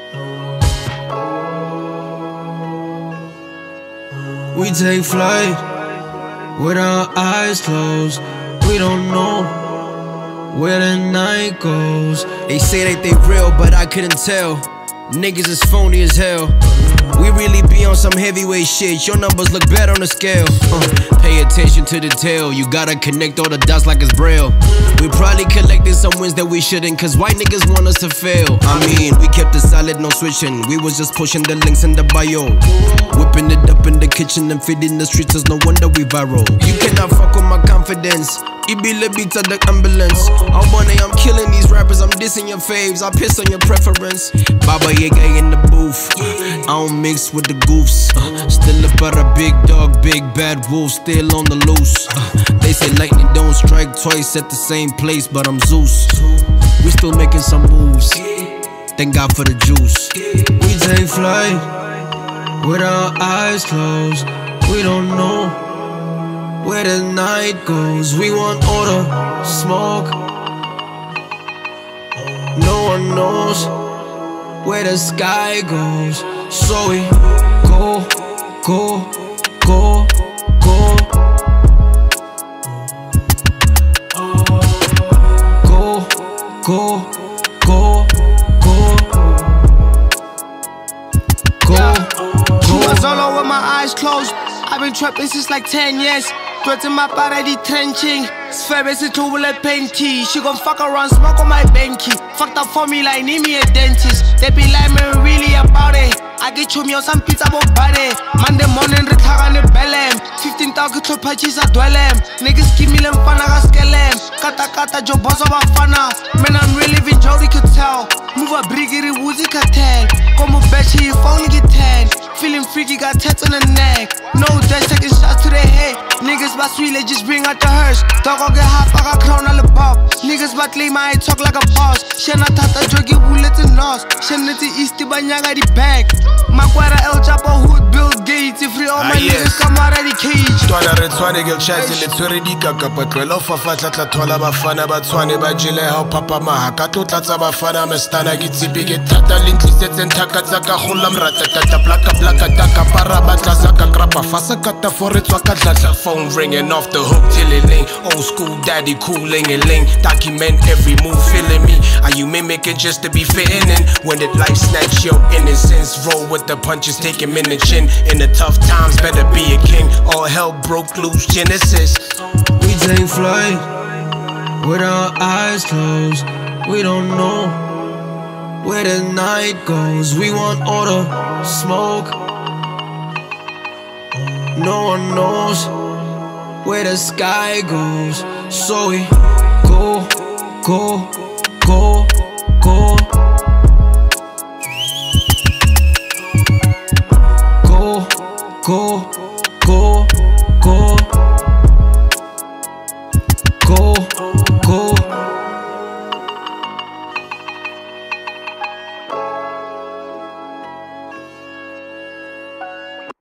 We take flight with our eyes closed. We don't know where the night goes. They say that they real, but I couldn't tell. Niggas is phony as hell. We really be on some heavyweight shit. Your numbers look bad on the scale. Pay attention to the tail. You gotta connect all the dots like it's braille. We probably collected some wins that we shouldn't, cause white niggas want us to fail. I mean, we kept it solid, no switching. We was just pushing the links in the bio, whipping it up in the kitchen and feeding the streets. There's no wonder we viral. You cannot fuck with my confidence. Ibile beats at the ambulance. I'm killing these rappers, I'm dissing your faves. I piss on your preference. Baba Yaga in the booth. I don't mix with the goofs. Still up at a big dog, big bad wolf, still on the loose. They say lightning don't strike twice at the same place, but I'm Zeus. We still making some moves. Thank God for the juice. We take flight with our eyes closed. We don't know where the night goes. We want order, smoke. No one knows where the sky goes. So we go, go, go, go. Go, go, go, go. Go. Solo with my eyes closed. I've been trapping since like 10 years. Threats in my body trenching. Sfebe se tubule painty. She gon' fuck around, smoke on my banky. Fucked up for me like need me a dentist. They be like me really about it. I get you me on some pizza about body. Monday morning retire on the bellem. 15,000 club patches I dwellem. Niggas give me them fana ga skelem. Kata kata jo boss of a fana. Man I'm really living Jody could tell. Move a briggy woozy cartel. Come a bitch you phone get 10. Feeling freaky got tats on the neck. No death taking shots to the head. Niggas but sweet they just bring out the hearse. Dog I'll get half I got crown all the bob. Niggas but lay my talk like a boss. Shena tata jogi bullets and loss. Shena ti easty banyaga the bag. Makwara El Chapo Hood Bill Gates. If all my niggas come out of the cage. Twana re tshwane ke chaise le tshwere dikaka patlwela fa fatla tla thola bafana ba tshwane ba jile ha papa maha ka tlotla tsa bafana mestana ke tsipi ke thata le ntlisetse nthaka tsa ka gola mrata tata plaka plaka taka para batla sa ka krapa fasa kata for re tswa ka tlatla phone ringing off the hook till it ling old school daddy cooling and ling document every move feeling me are you mimicking just to be fitting in when the life snatch your innocence roll with the punches take him in the chin in the tough times better be a king all hell broke loose Genesis. We take flight with our eyes closed. We don't know where the night goes. We want order, smoke. No one knows where the sky goes. So we go, go, go, go. Go, go, go, go. Go.